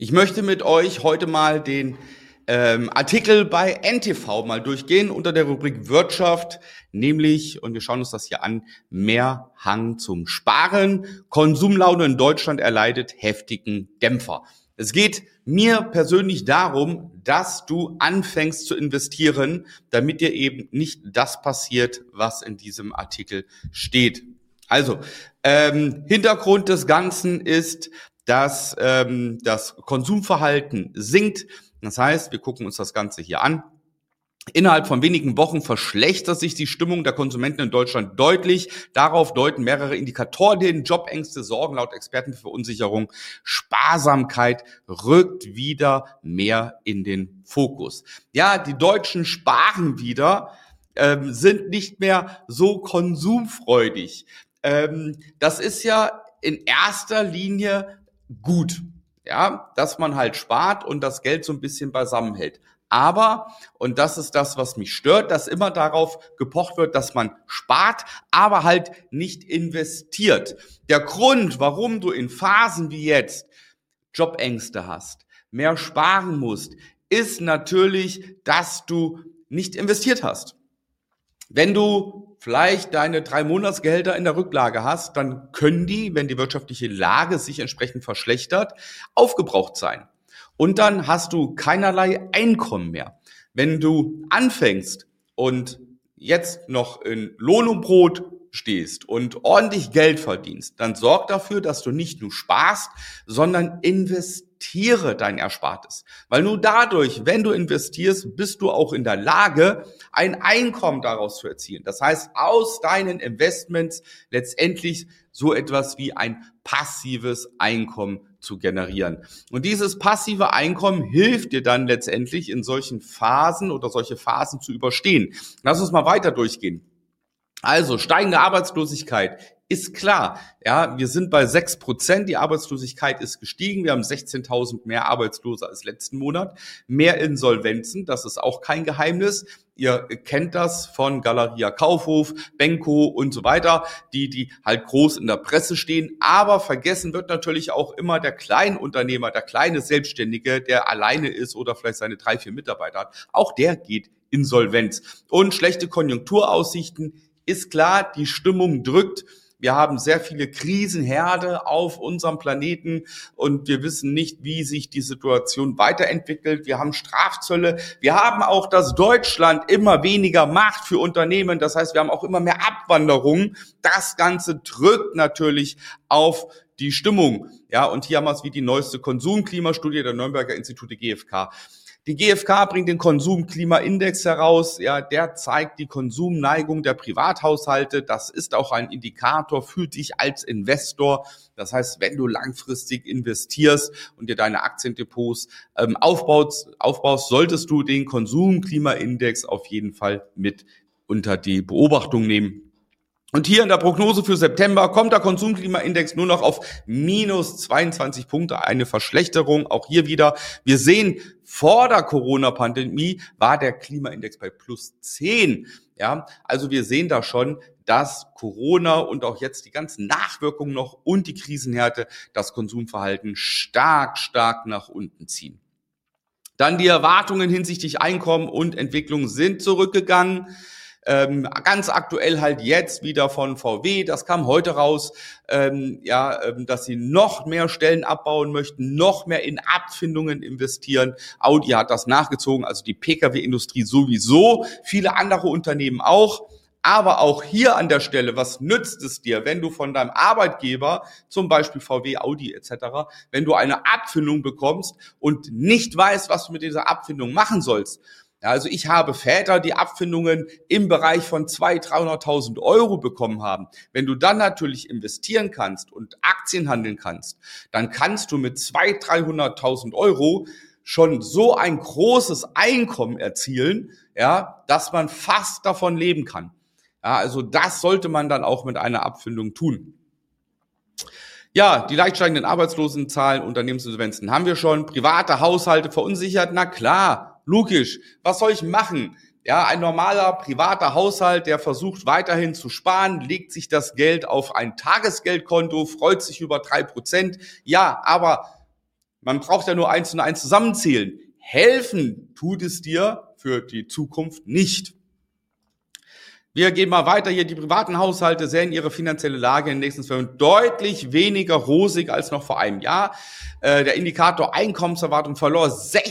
Ich möchte mit euch heute mal den Artikel bei NTV mal durchgehen unter der Rubrik Wirtschaft, nämlich, und wir schauen uns das hier an, mehr Hang zum Sparen. Konsumlaune in Deutschland erleidet heftigen Dämpfer. Es geht mir persönlich darum, dass du anfängst zu investieren, damit dir eben nicht das passiert, was in diesem Artikel steht. Also, Hintergrund des Ganzen ist, dass das Konsumverhalten sinkt. Das heißt, wir gucken uns das Ganze hier an. Innerhalb von wenigen Wochen verschlechtert sich die Stimmung der Konsumenten in Deutschland deutlich. Darauf deuten mehrere Indikatoren hin. Jobängste sorgen laut Experten für Verunsicherung. Sparsamkeit rückt wieder mehr in den Fokus. Ja, die Deutschen sparen wieder, sind nicht mehr so konsumfreudig. Das ist ja in erster Linie gut, ja, dass man halt spart und das Geld so ein bisschen beisammen hält. Aber, und das ist das, was mich stört, dass immer darauf gepocht wird, dass man spart, aber halt nicht investiert. Der Grund, warum du in Phasen wie jetzt Jobängste hast, mehr sparen musst, ist natürlich, dass du nicht investiert hast. Wenn du vielleicht deine 3 Monatsgehälter in der Rücklage hast, dann können die, wenn die wirtschaftliche Lage sich entsprechend verschlechtert, aufgebraucht sein. Und dann hast du keinerlei Einkommen mehr. Wenn du anfängst und jetzt noch in Lohn und Brot stehst und ordentlich Geld verdienst, dann sorg dafür, dass du nicht nur sparst, sondern investiere dein Erspartes. Weil nur dadurch, wenn du investierst, bist du auch in der Lage, ein Einkommen daraus zu erzielen. Das heißt, aus deinen Investments letztendlich so etwas wie ein passives Einkommen zu generieren. Und dieses passive Einkommen hilft dir dann letztendlich in solchen Phasen oder solche Phasen zu überstehen. Lass uns mal weiter durchgehen. Also steigende Arbeitslosigkeit ist klar. Ja, wir sind bei 6%. Die Arbeitslosigkeit ist gestiegen. Wir haben 16.000 mehr Arbeitslose als letzten Monat. Mehr Insolvenzen. Das ist auch kein Geheimnis. Ihr kennt das von Galeria Kaufhof, Benko und so weiter, die halt groß in der Presse stehen. Aber vergessen wird natürlich auch immer der Kleinunternehmer, der kleine Selbstständige, der alleine ist oder vielleicht seine 3, 4 Mitarbeiter hat. Auch der geht Insolvenz. Und schlechte Konjunkturaussichten. Ist klar, die Stimmung drückt. Wir haben sehr viele Krisenherde auf unserem Planeten und wir wissen nicht, wie sich die Situation weiterentwickelt. Wir haben Strafzölle. Wir haben auch, dass Deutschland immer weniger macht für Unternehmen. Das heißt, wir haben auch immer mehr Abwanderung. Das Ganze drückt natürlich auf die Stimmung. Ja, und hier haben wir es wie die neueste Konsumklimastudie der Nürnberger Institute GfK. Die GfK bringt den Konsumklimaindex heraus. Ja, der zeigt die Konsumneigung der Privathaushalte. Das ist auch ein Indikator für dich als Investor. Das heißt, wenn du langfristig investierst und dir deine Aktiendepots aufbaust, solltest du den Konsumklimaindex auf jeden Fall mit unter die Beobachtung nehmen. Und hier in der Prognose für September kommt der Konsumklimaindex nur noch auf minus 22 Punkte, eine Verschlechterung. Auch hier wieder, wir sehen, vor der Corona-Pandemie war der Klimaindex bei plus 10. Ja, also wir sehen da schon, dass Corona und auch jetzt die ganzen Nachwirkungen noch und die Krisenhärte das Konsumverhalten stark nach unten ziehen. Dann die Erwartungen hinsichtlich Einkommen und Entwicklung sind zurückgegangen. Ganz aktuell halt jetzt wieder von VW, das kam heute raus, dass sie noch mehr Stellen abbauen möchten, noch mehr in Abfindungen investieren. Audi hat das nachgezogen, also die Pkw-Industrie sowieso, viele andere Unternehmen auch. Aber auch hier an der Stelle, was nützt es dir, wenn du von deinem Arbeitgeber, zum Beispiel VW, Audi etc., wenn du eine Abfindung bekommst und nicht weißt, was du mit dieser Abfindung machen sollst? Ja, also ich habe Väter, die Abfindungen im Bereich von 200.000, 300.000 Euro bekommen haben. Wenn du dann natürlich investieren kannst und Aktien handeln kannst, dann kannst du mit 200.000, 300.000 Euro schon so ein großes Einkommen erzielen, ja, dass man fast davon leben kann. Ja, also das sollte man dann auch mit einer Abfindung tun. Ja, die leicht steigenden Arbeitslosenzahlen, Unternehmensinsolvenzen haben wir schon. Private Haushalte verunsichert, na klar. Logisch, was soll ich machen? Ja, ein normaler privater Haushalt, der versucht weiterhin zu sparen, legt sich das Geld auf ein Tagesgeldkonto, freut sich über 3%. Ja, aber Man braucht ja nur 1 und 1 zusammenzählen. Helfen tut es dir für die Zukunft nicht. Wir gehen mal weiter hier. Die privaten Haushalte sehen ihre finanzielle Lage in den nächsten 2 Jahren deutlich weniger rosig als noch vor einem Jahr. Der Indikator Einkommenserwartung verlor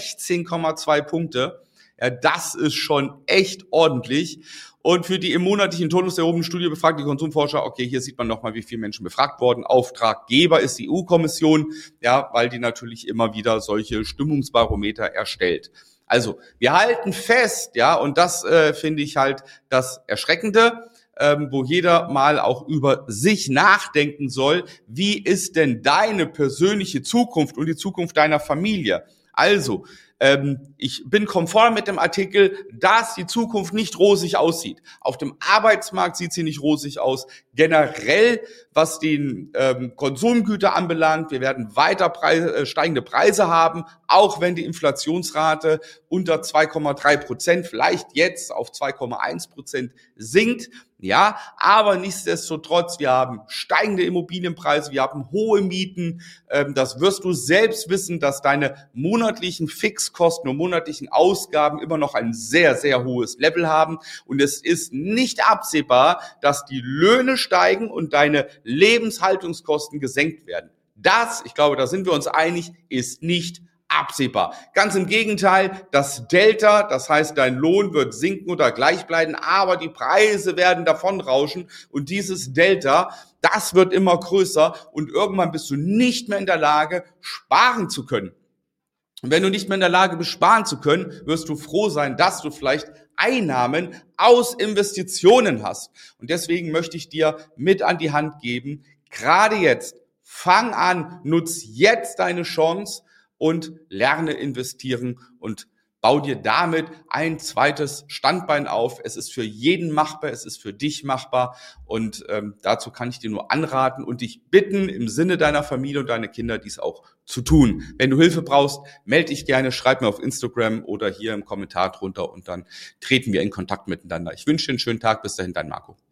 16,2 Punkte. Ja, das ist schon echt ordentlich. Und für die im monatlichen Turnus der erhobenen Studie befragte Konsumforscher, okay, hier sieht man nochmal, wie viele Menschen befragt wurden. Auftraggeber ist die EU-Kommission, ja, weil die natürlich immer wieder solche Stimmungsbarometer erstellt. Also, wir halten fest, ja, und das finde ich halt das Erschreckende, wo jeder mal auch über sich nachdenken soll. Wie ist denn deine persönliche Zukunft und die Zukunft deiner Familie? Also, ich bin konform mit dem Artikel, dass die Zukunft nicht rosig aussieht. Auf dem Arbeitsmarkt sieht sie nicht rosig aus. Generell, was den Konsumgüter anbelangt, wir werden weiter steigende Preise haben, auch wenn die Inflationsrate unter 2,3%, vielleicht jetzt auf 2,1% sinkt. Ja, aber nichtsdestotrotz, wir haben steigende Immobilienpreise, wir haben hohe Mieten. Das wirst du selbst wissen, dass deine monatlichen Fixkosten und monatlichen Ausgaben immer noch ein sehr, sehr hohes Level haben. Und es ist nicht absehbar, dass die Löhne steigen und deine Lebenshaltungskosten gesenkt werden. Das, ich glaube, da sind wir uns einig, ist nicht absehbar. Ganz im Gegenteil, das Delta, das heißt, dein Lohn wird sinken oder gleich bleiben, aber die Preise werden davonrauschen und dieses Delta, das wird immer größer und irgendwann bist du nicht mehr in der Lage, sparen zu können. Und wenn du nicht mehr in der Lage bist, sparen zu können, wirst du froh sein, dass du vielleicht Einnahmen aus Investitionen hast. Und deswegen möchte ich dir mit an die Hand geben, gerade jetzt, fang an, nutz jetzt deine Chance, und lerne investieren und bau dir damit ein zweites Standbein auf. Es ist für jeden machbar, es ist für dich machbar und dazu kann ich dir nur anraten und dich bitten, im Sinne deiner Familie und deiner Kinder dies auch zu tun. Wenn du Hilfe brauchst, melde dich gerne, schreib mir auf Instagram oder hier im Kommentar drunter und dann treten wir in Kontakt miteinander. Ich wünsche dir einen schönen Tag. Bis dahin, dein Marco.